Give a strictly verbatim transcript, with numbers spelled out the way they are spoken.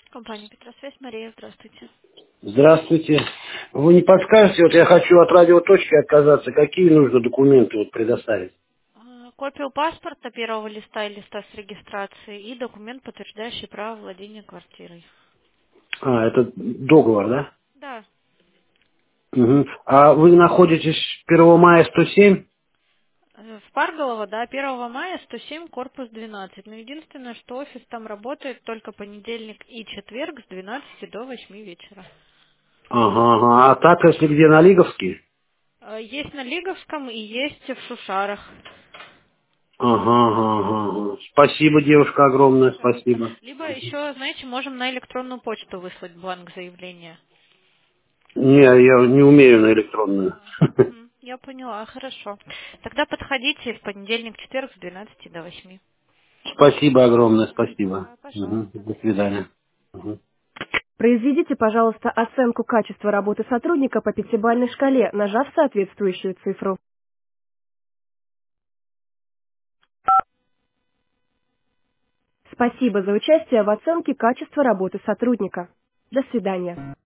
Компания Петросвязь, Мария, здравствуйте. Здравствуйте. Вы не подскажете, вот я хочу от радиоточки отказаться, какие нужно документы вот предоставить? А, Копию паспорта первого листа и листа с регистрацией и документ, подтверждающий право владения квартирой. А, это договор, да? Да. Мгм. А вы находитесь первого мая сто семь? Э, В Парголово, да, первого мая, сто семь, корпус двенадцать. Но единственное, что офис там работает только понедельник и четверг с двенадцати до восьми вечера. Ага, ага. А так, если где на Лиговске? Э, Есть на Лиговском и есть в Шушарах. Ага, ага, ага. ага. Спасибо, девушка, огромное Пожалуйста. спасибо. Либо еще, знаете, можем на электронную почту выслать бланк заявления. Не, я не умею на электронную. А, мгм, я поняла, хорошо. Тогда подходите в понедельник, четверг с двенадцати до восьми. Спасибо огромное, спасибо. Да, Мгм. пожалуйста, до До свидания. свидания. Мгм. Произведите, пожалуйста, оценку качества работы сотрудника по пятибалльной шкале, нажав соответствующую цифру. Спасибо за участие в оценке качества работы сотрудника. До свидания.